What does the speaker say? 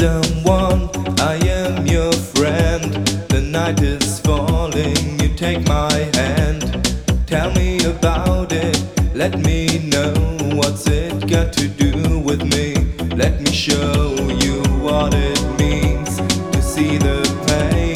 someone, I am your friend. The night is falling, you take my hand. Tell me about it, let me know what's it got to do.